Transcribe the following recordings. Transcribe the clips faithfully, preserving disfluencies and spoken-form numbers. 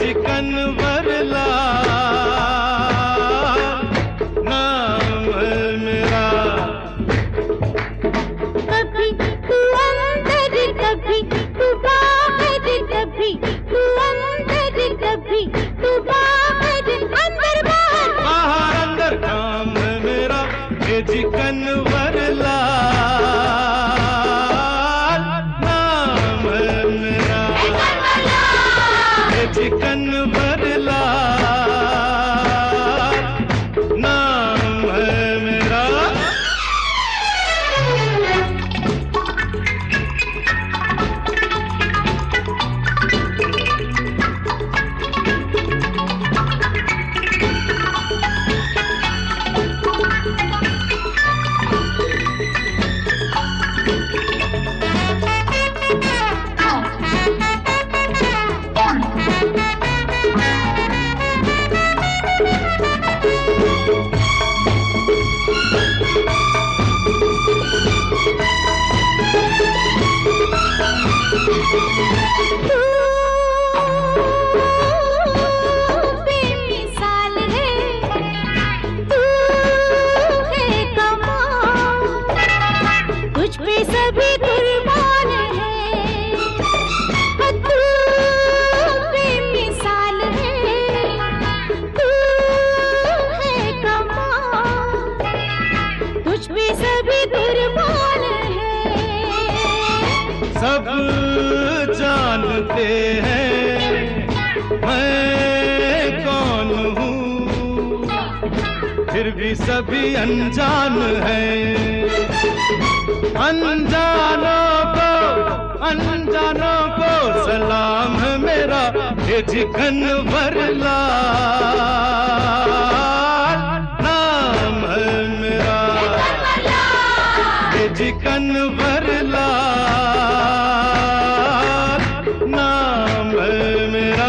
Chicken वरला नाम है मेरा। कभी तू अंदर कभी तू बाहर, कभी तू अंदर कभी तू बाहर, अंदर बाहर बाहर अंदर काम है मेरा। ये चिकन वरला नाम है मेरा। ये चिकन वरला नाम है मेरा। बेमिसाल है तू है कमाल, तुझ पे सभी कुर्बान है। तू बेमिसाल है तू है कमाल, तुझ पे सभी कुर्बान है। सब जानते हैं मैं कौन हूँ, फिर भी सभी अनजान हैं। अनजानों को अनजानों को सलाम है मेरा। ये चिकन वरला नाम है मेरा। ये चिकन वरला नाम है मेरा।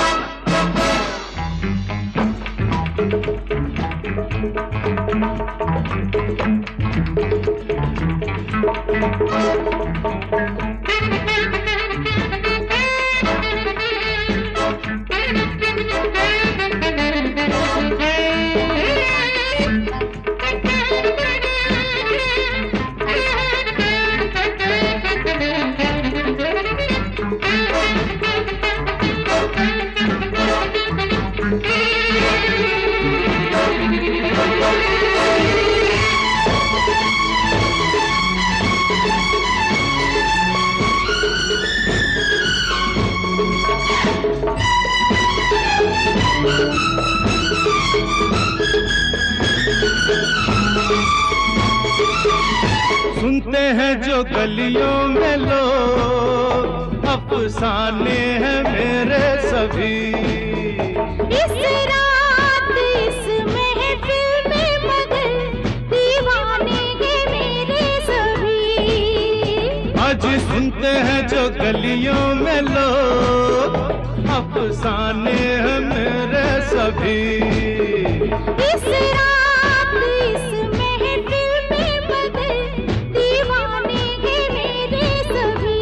सुनते हैं जो गलियों में लोग, अफसाने हैं मेरे सभी। इस रात इस महफिल में मगर दीवाने हैं मेरे सभी। आज सुनते हैं जो गलियों में लोग, अफसाने हैं मेरे सभी। इस रात इस महफिल में मगर दीवाने हैं मेरे सभी।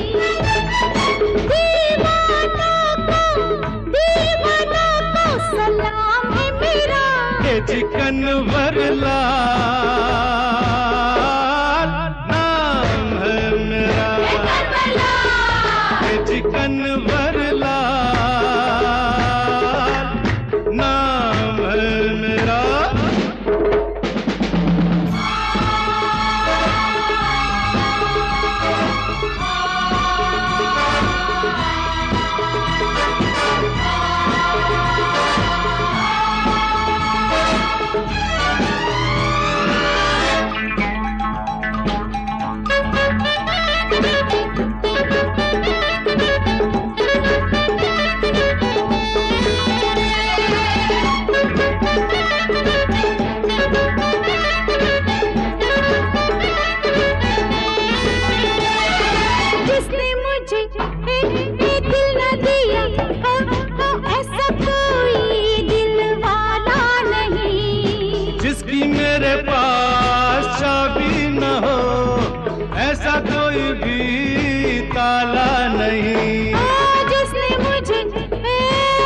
दीवानों को दीवानों को सलाम है मेरा। ये चिकन वरला नाम है मेरा। ये चिकन वरला नाम है मेरा। ताला नहीं। जिसने मुझे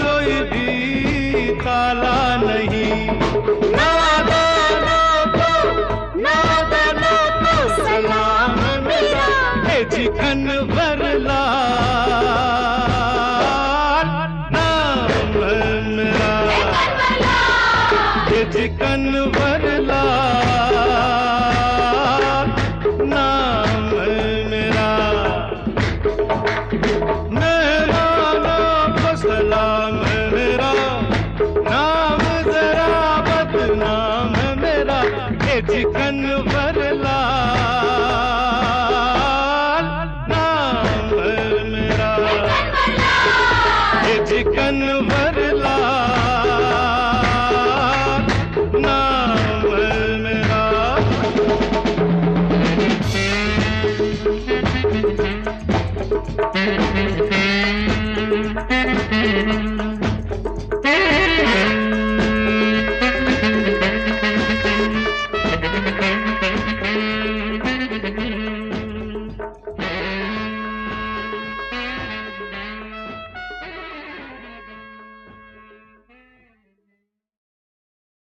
कोई भी ताला नहीं। नादानों को नादानों को सलाम मेरा, हे जी कन्वर लाल नाम है मेरा, हे जी कन्वर लाल।